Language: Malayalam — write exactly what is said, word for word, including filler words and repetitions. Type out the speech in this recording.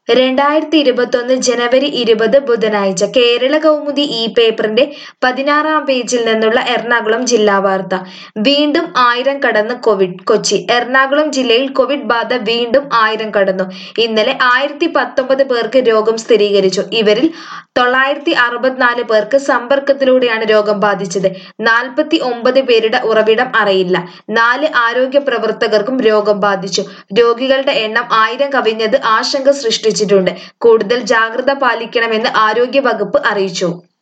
രണ്ടായിരത്തി ഇരുപത്തൊന്ന് ജനുവരി ഇരുപത് ബുധനാഴ്ച കേരള കൗമുദി ഈ പേപ്പറിന്റെ പതിനാറാം പേജിൽ നിന്നുള്ള എറണാകുളം ജില്ലാ വാർത്ത. വീണ്ടും ആയിരം കടന്ന് കോവിഡ്. കൊച്ചി. എറണാകുളം ജില്ലയിൽ കോവിഡ് ബാധ വീണ്ടും ആയിരം കടന്നു. ഇന്നലെ ആയിരത്തി പത്തൊമ്പത് പേർക്ക് രോഗം സ്ഥിരീകരിച്ചു. ഇവരിൽ തൊള്ളായിരത്തി അറുപത്തിനാല് പേർക്ക് സമ്പർക്കത്തിലൂടെയാണ് രോഗം ബാധിച്ചത്. നാൽപ്പത്തി ഒമ്പത് പേരുടെ ഉറവിടം അറിയില്ല. നാല് ആരോഗ്യ പ്രവർത്തകർക്കും രോഗം ബാധിച്ചു. രോഗികളുടെ എണ്ണം ആയിരം കവിഞ്ഞത് ആശങ്ക സൃഷ്ടിച്ചു. കൂടുതൽ ജാഗ്രത പാലിക്കണമെന്ന് ആരോഗ്യ വകുപ്പ് അറിയിച്ചു.